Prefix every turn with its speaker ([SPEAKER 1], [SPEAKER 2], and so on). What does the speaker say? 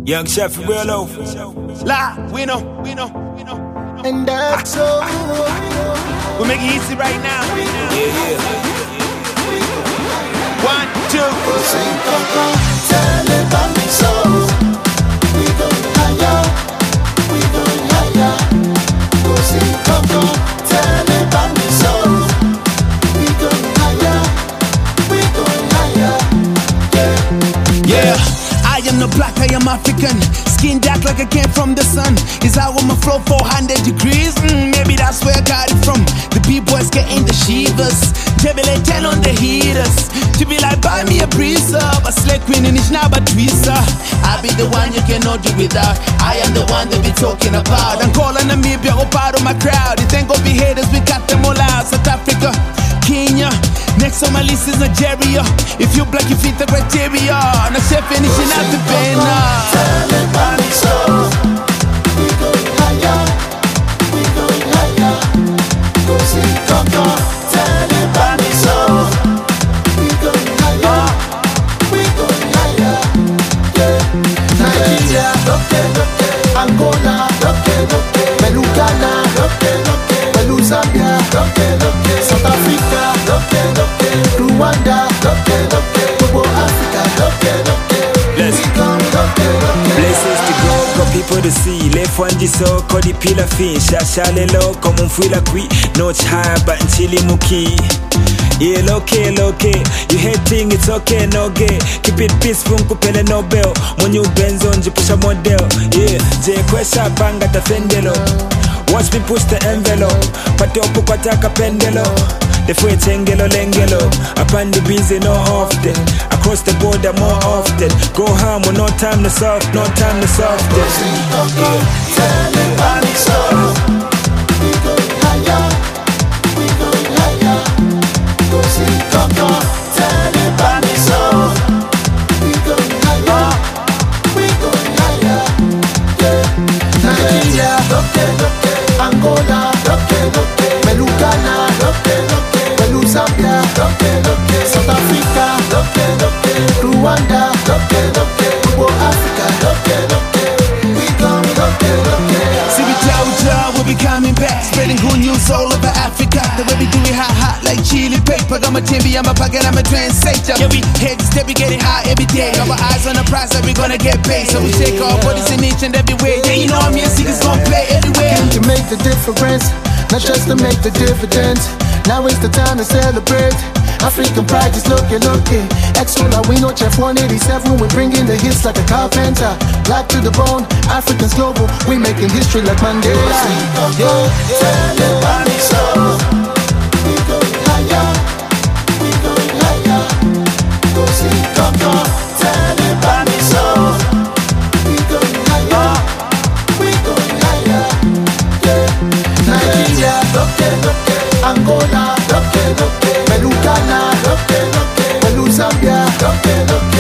[SPEAKER 1] Young Chef Rillo. La, we know.
[SPEAKER 2] And that's all.
[SPEAKER 1] We'll make it easy right now. Yeah. 1, 2.
[SPEAKER 2] Tell it about me so. We going higher. We going higher. Go see, come. Tell it about me so. We going higher. We going higher.
[SPEAKER 3] Yeah. I am not black, I am African. Skin dark like I came from the sun. Is how I'ma flow 400 degrees? Maybe that's where I got it from. The B-boys getting the shivers. Table 10 on the heaters. To be like, buy me a breezer. But slay queen and it's not a twister. I be the one you cannot do without. I am the one they be talking about. I'm calling Namibia up out of my crowd. It ain't gonna be haters, we got them all out. South Africa, Kenya, next on my list is Nigeria. If you black, you fit the criteria. And I say finishing out the banner.
[SPEAKER 2] Tell it about me so. We going higher. We going higher. Go see, come. Tell it about me so. We going higher. We going higher. Yeah. Nigeria, loke. Angola, loke. Belugana, loke. Zambia, loke. South Africa, loke. Rwanda, loke. Global Africa, loke.
[SPEAKER 1] Let's
[SPEAKER 2] go, loke.
[SPEAKER 1] Places to go, got people to see. Left one so call the pillar fin. Shashale low, come on feel like we. Notch high, but chili muki. Yeah, loke. You hating, it's okay, no gay. Keep it peaceful, kupele no bell. When you Benz on, you push a model. Yeah, J Kwesha banga the fendelo. Watch me push the envelope. Patopu kwataka pendelo. The freight engelo lengelo. Upon the busy no often. Across the border more often. Go home with no time to soft.
[SPEAKER 2] Tell it about me so. We going higher. We going higher. Go see, come. Tell it about me so. We going higher. We going higher. Yeah. Nigeria, loke. Angola, loke. Belugana, loke. Zambia, loke. South Africa, loke. Rwanda, loke. Global Africa, loke. We come, loke.
[SPEAKER 3] See we tell we'll be coming back. Spreading good news all over Africa. The way we do it hot like chili paper. Got my TV, I'm a pocket, I'm a translator. Yeah, we head to step, we getting high every day. Our eyes on the prize that we gonna get paid. So we shake our bodies in each and every way. Yeah, you know our music is gonna play everywhere.
[SPEAKER 2] To make the difference, not just to make the dividends. Now is the time to celebrate. African pride is looking. Extra we know Chef 187. We're bringing the hits like a carpenter. Black to the bone, Africans global. We making history like Mandela. Yeah, tell it about me so. We going higher. We going higher. Go see, come. Tell it about me so. We going higher. We going higher. Yeah. Nigeria, loke. Angola, loke. Belugana, loke. Zambia, loke.